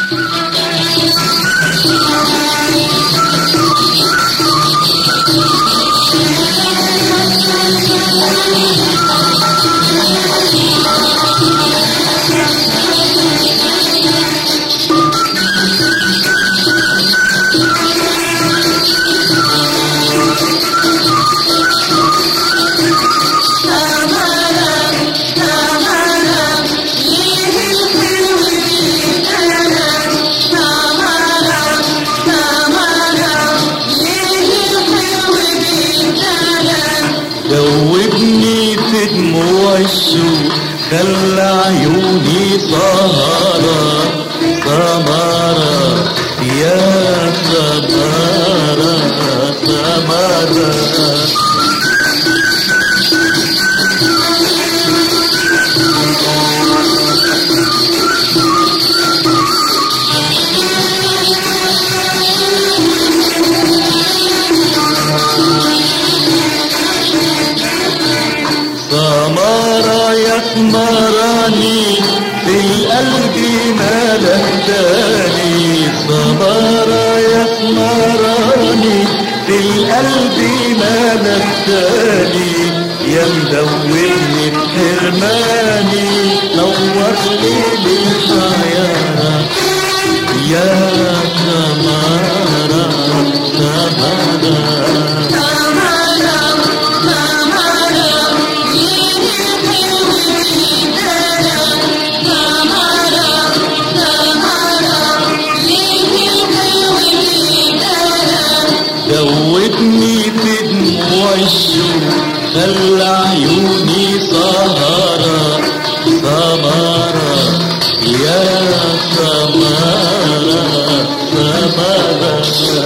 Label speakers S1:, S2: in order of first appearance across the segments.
S1: دوبني في دموع الشوق خلى عيوني سهرة سمرة يا سمرة سمرة سمرة يا سمراني في القلب ملكتاني سمرة يا سمراني في القلب ملكتاني يا مدوبني بحرماني نورت لي الحياة يا سمرة سمرة دوبني في دموع الشوق خلى عيوني سهرة سمرة يا سمرة سمرة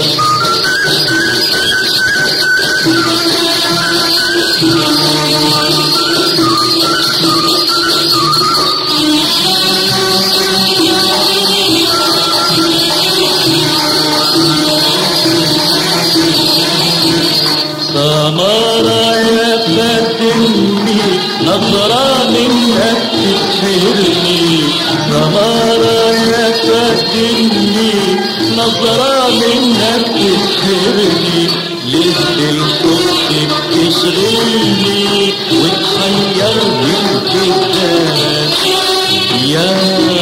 S1: سمرة يا فتني نظرة منك تسحرني سمرة يا فتني نظرة منك تسحرني ليه الحب بتشغلني وتحيرني الكتاب يا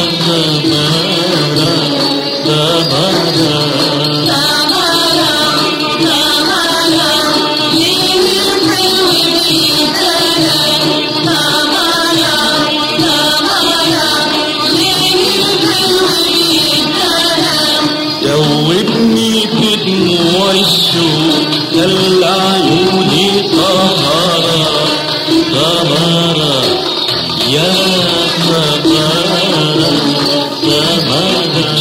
S1: سمرة سمرة دوبني في دموع الشوق خلى عيوني سهرة سمرة يا سمرة سمرة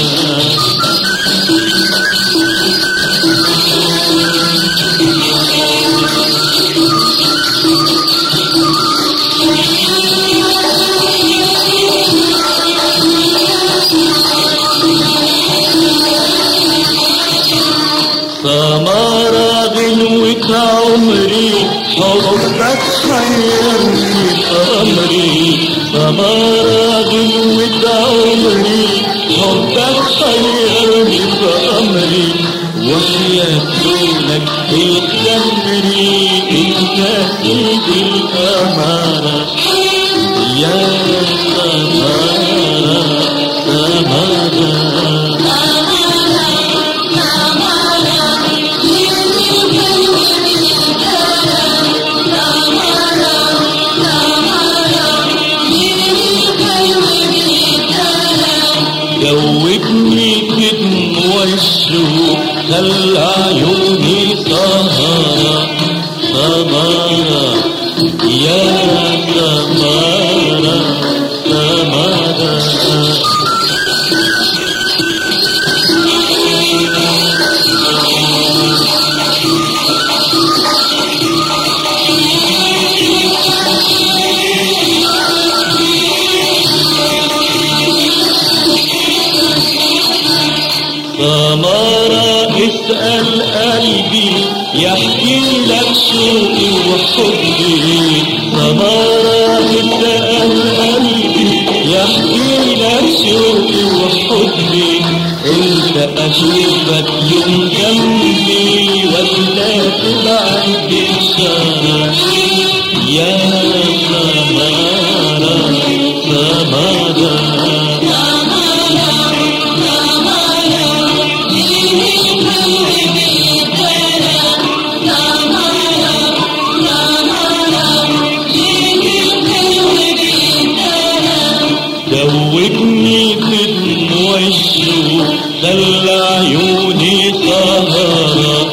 S1: سمرة غنوة عمري حبك حيرني أمري سمرة غنوة عمري حبك حيرني أمري وحياة لونك الخمري انت سيدي الأمارة يا سمرة سمرة دوبني في دموع الشوق خلى عيوني سهرة سمرة يا سمرة سمرة سمرة اسأل قلبي يحكي لك شوقي وحبي سمرة اسأل قلبي يحكي لك شوقي وحبي امتى اشوفك يوم جنبي ولا تبعد بإشارة يا سمارة سمارة دوبني في دموع الشوق خلى عيوني سهرة